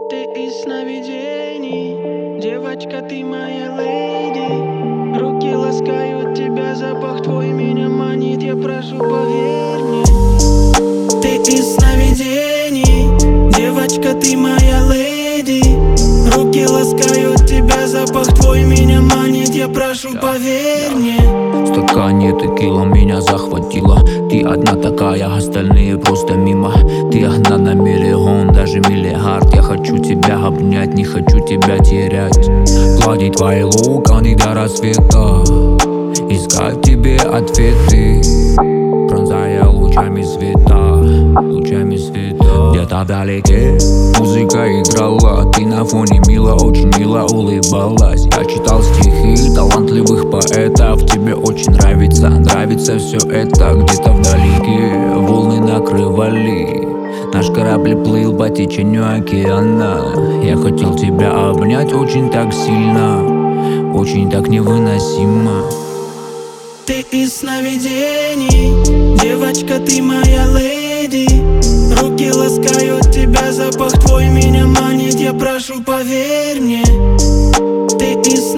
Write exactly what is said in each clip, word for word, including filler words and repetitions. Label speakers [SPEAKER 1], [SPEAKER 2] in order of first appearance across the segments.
[SPEAKER 1] Ты из сновидений, девочка, ты моя леди. Руки ласкают тебя, запах твой меня манит, я прошу, поверь мне. Ты из сновидений, девочка, ты моя леди. Руки ласкают тебя, запах твой меня манит, я прошу, поверь мне.
[SPEAKER 2] В стакане текила меня захватила. Ты одна такая, остальные просто мимо. Ты одна на миллион, даже миллиард. Я хочу тебя обнять, не хочу тебя терять. Гладить твои локоны до рассвета, искать в тебе ответы, пронзая лучами света, лучами света. Где-то вдалеке музыка играла, ты на фоне мило, очень мило улыбалась. Я читал стихи талантливых поэтов, тебе очень нравится, нравится все это. Где-то вдалеке волны накрывали, наш корабль плыл по течению океана. Я хотел тебя обнять очень так сильно, очень так невыносимо.
[SPEAKER 1] Ты из сновидений, девочка, ты моя леди. Руки ласкают тебя, запах твой меня манит, я прошу, поверь мне. Ты из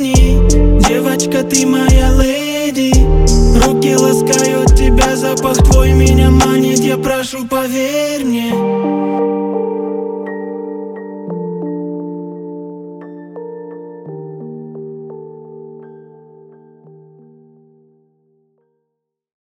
[SPEAKER 1] сновидений, девочка, ты моя леди. Руки ласкают тебя, запах твой